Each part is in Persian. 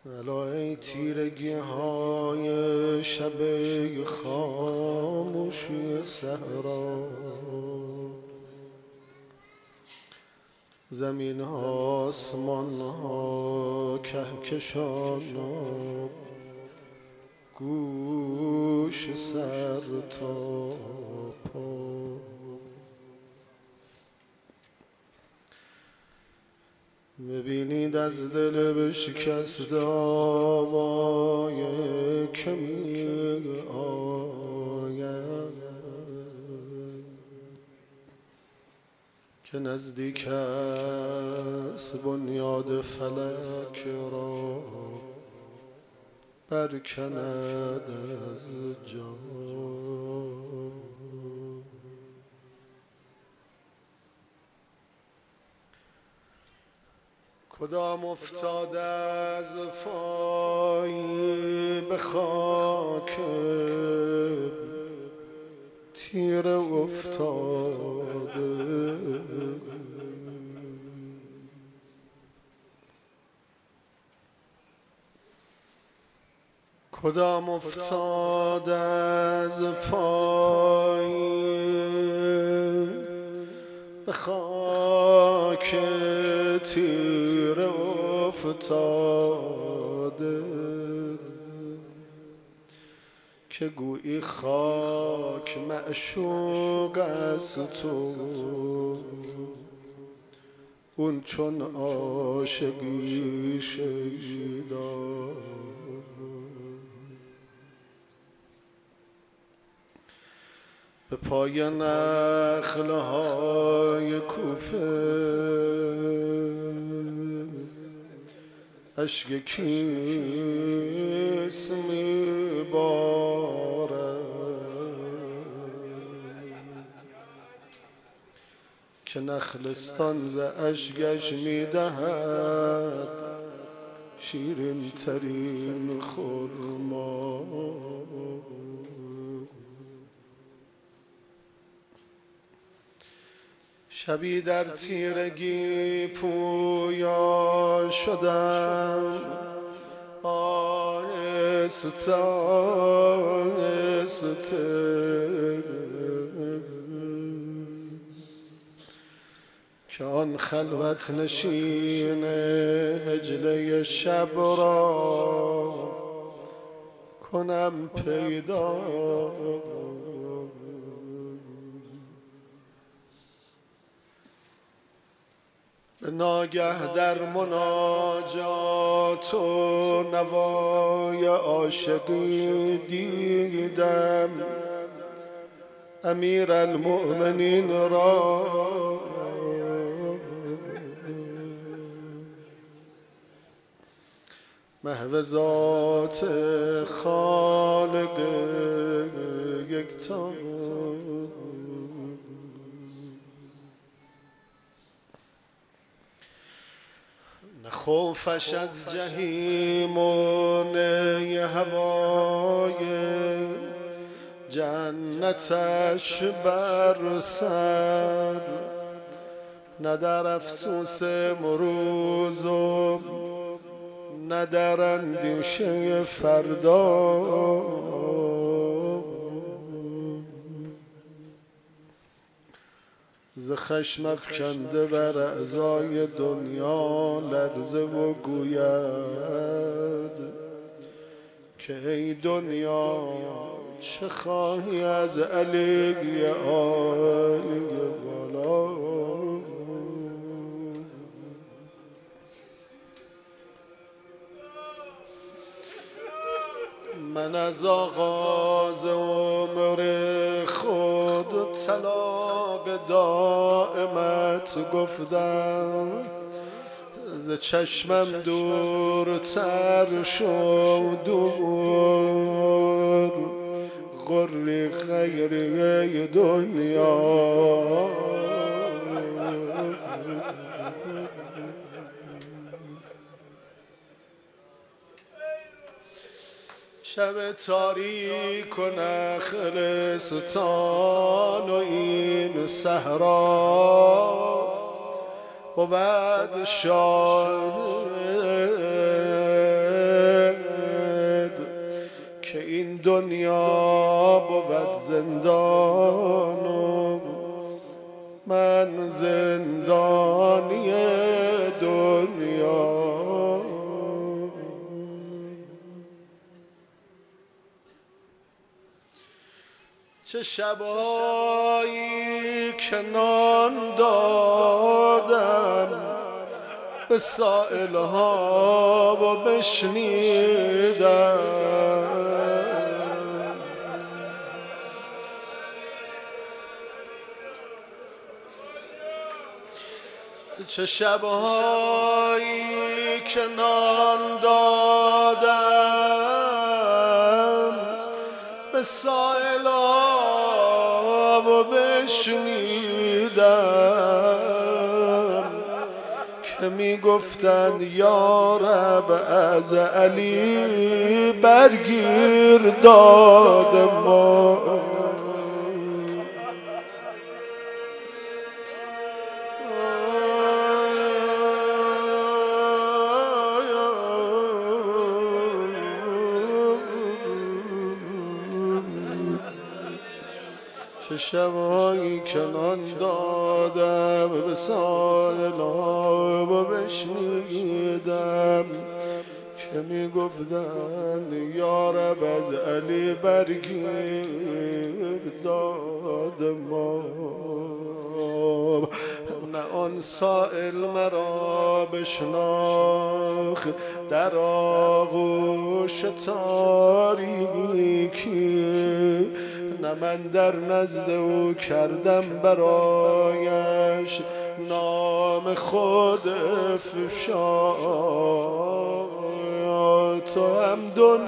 الای تیرگی های شب خاموشی صحرا، زمین ها آسمان ها کهکشان ها، گوش سر تا پا. ببینید از دل بشکست آوای که می آید، که نزدیک است بنیاد فلک را برکند از جا. کدام افتاده از پای به خاک تیر افتاده، کدام افتاده از پای به خاک تیر افتاده، که گویی خاک معشوق از تو، اون چون عاشقی شیدا. به پای نخلهای کوفه اشک کیست میبارد، که نخلستان ز اشکش میدهد شیرین ترین خرما. شبی در تیرگی پویا شدم، آهسته آهسته، که آن خلوت نشین حجله شب را کنم پیدا. به ناگه در مناجات و نوای عاشقی دیدم امیر المؤمنین را، محو ذات خالق یکتا. نه خوفش از جهیم و نه هوای جنتش بر سر، نه در افسوس مروز و نه در اندیشه فردا. ز خشم افکنده بر اعضای دنیا لرزه و گوید که ای دنیا چه خواهی از علی عالی بالا. من از آغاز عمر خود طلاق دائمت گفتم، ز چشمم دورتر شو دور غری غیر دنیا. شب تاریک و نخلستان و این صحرا بود شاهد دنیا بود زندان و من زندانی دنیا. چه شبایی که نان دادم به سائلها و بشنیدم چه شبهایی که نان دادم به سائلها و بشنیدم که می گفتند یا رب از علی برگیر داد ما. چه شبایی که نان دادم به سائلها و بشنیدم که می گفتند یا رب از علی برگیر داد ما. نه آن سائل مرا بشناخت در آغوش تاریکی، نه من در نزد او کردم برایش نام خود افشا. تو هم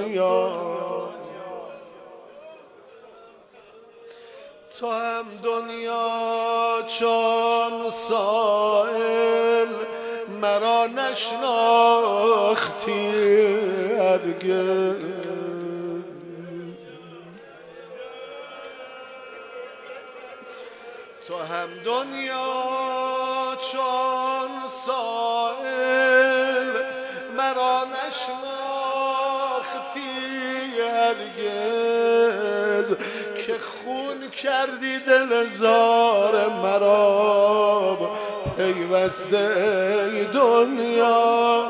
دنیا چون سائل مرا نشناختی هرگز. تو هم دنیا چون سائل مرا نشناختی هرگز، که خون کردی دل زار مرا پیوسته ای دنیا.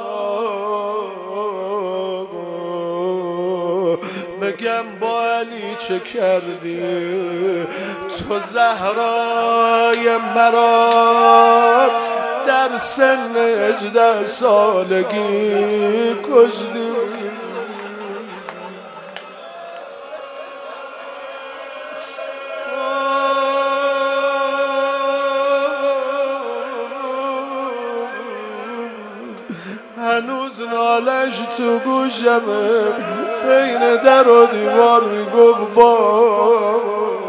بگم با علی چه کردی تو زهرای مرا در سن 18 سالگی کشتی. هنوز نالش تو گوشمه، بین در و دیوار میگفت با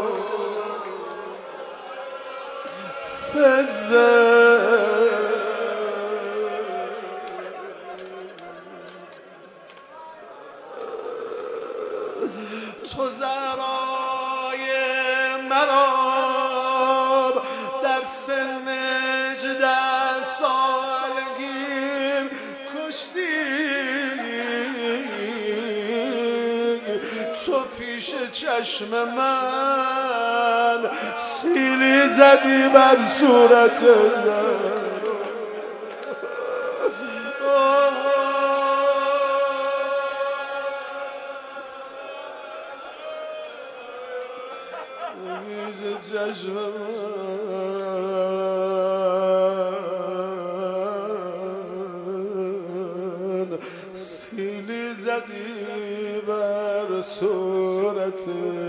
فزه. تو زهرای مرا در سن 18 سالگی کشتی. تو پیش چشم من سیلی زدی بر صورت زن. پیش چشم من سیلی زدی بر صورت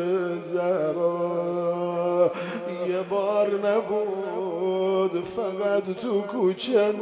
زهرا. یه بار نبود فقط تو کوچه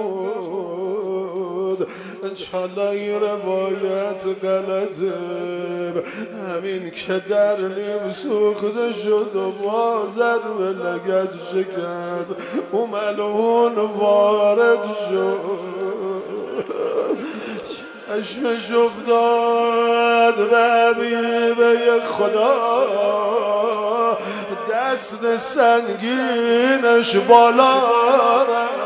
نبود، انشالله این روایت غلطه، همین که در نیم سوخته شد و بازر به لگد شکست او ملعون وارد شد. چشمش افتاد به حبیبه خدا، دست سنگینش بالا رفت.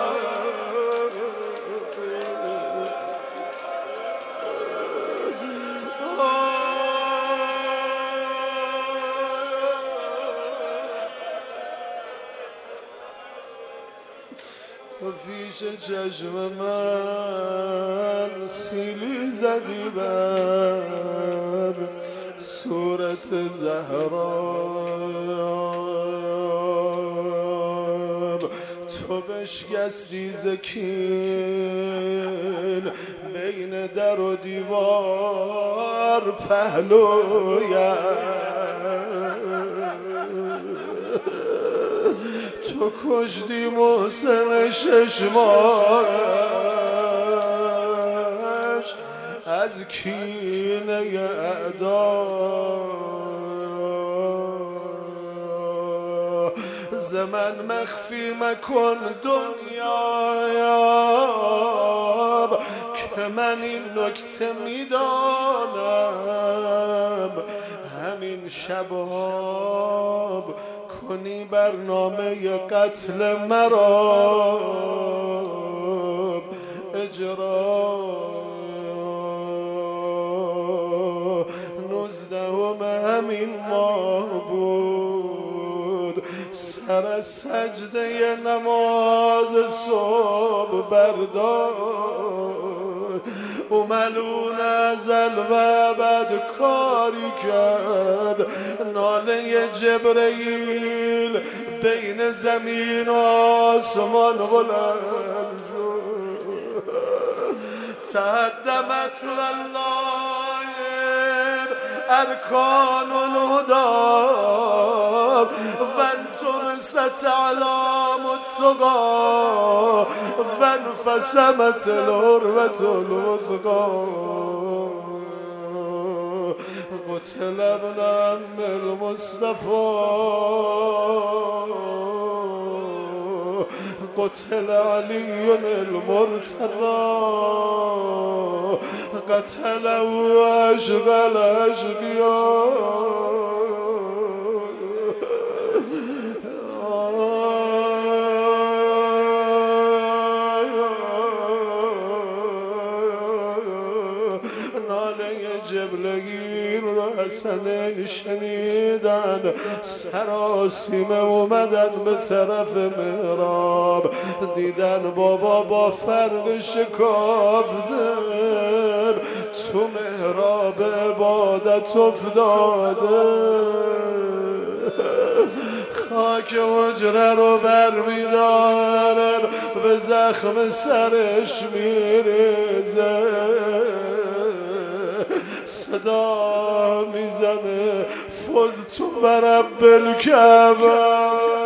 پیش چشم من سیلی زدی بر صورت زهرا، تو بشکستی زکین بین در و دیوار پهلویم، تو کشتی محسن 6 ماهش از کینه اعدا. زمن مخفی مکن دنیا که من این نکته میدانم، همین شبها کنی برنامه قتل مرا اجرا. 19 همین ماه بود، سر سجده نماز صبح برداشت، او ملون ازل و بد کاری کرد. ناله جبرئیل بین زمین و آسمان بلند شد. تهدمت والله ارکان الهدی وانطمست اعلام التقی وانفصمت العروة الوثقی. قتل ابن عم المصطفى، قتل علي المرتضى، قتله أشغل أشقياء. جبلگیر را حسن شنیدن، سراسیمه اومدن به طرف محراب، دیدن بابا با فرق شکافته تو محراب عبادت افتاده. خاک حجره رو برمیداره، به زخم سرش میریزه، صدا میزنه فزت برب الکعبه.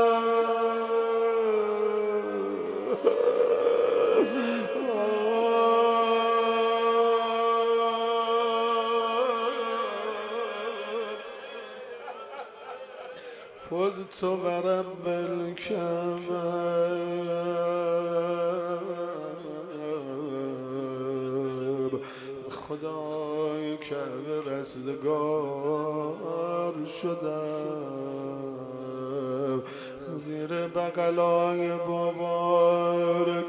فزت برب الکعبه. خدای کعبه رستگار شدم، زیر بغلای بابا رو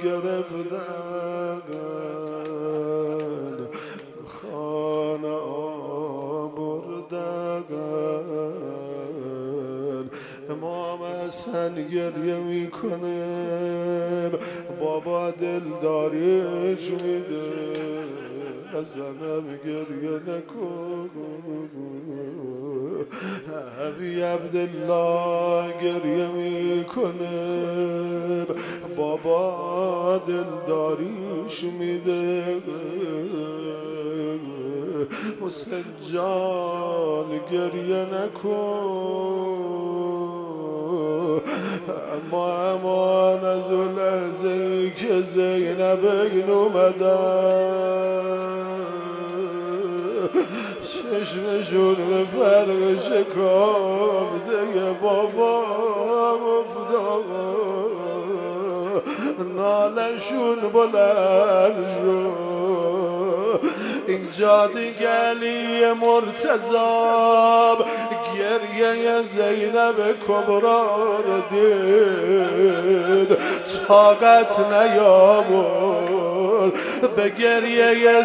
گرفتن، خانه آوردن. امام حسن گریه میکنه، بابا دلداریش میده، حسنم گریه نکن. ابی عبدالله گریه میکنه، بابا دلداریش میده. حسین جان گریه نکن، اما امان از اون لحظه‌ای که زینب این اومدن، چشمشون به فرق شکافته بابا افتاد، نالشون بلند شد. اینجا دیگه علی مرتضی گریه زینب کبرا رو دید، طاقت نیاورد به گریه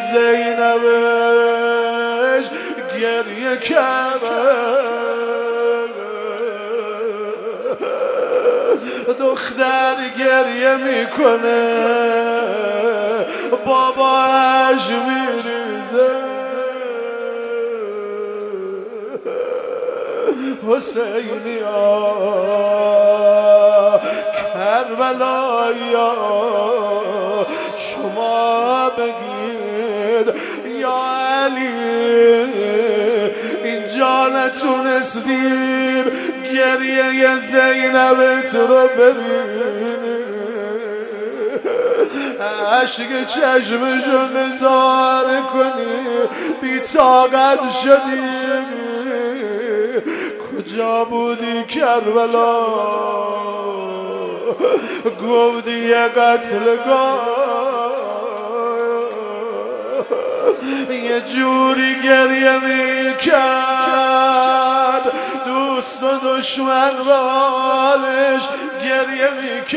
زینبش، گریه کرد. دختر گریه میکنه باباش میریزه حسینیا کربلایا شما بگید یا علی اینجا نتونستیم گریه زینبت رو ببینیم عشق چشمشو نزار کنی بی طاقت شدی کجا بودی کربلا گفتی یه قتلگاه یه جوری گریه میکرد دوست و دشمن و حالش گریه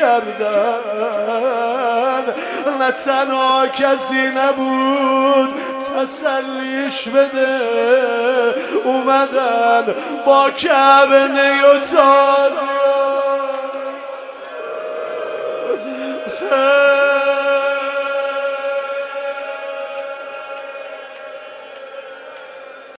میکردن نه تنها کسی نبود تسلیش بده اومدن با کعبه نیوتازی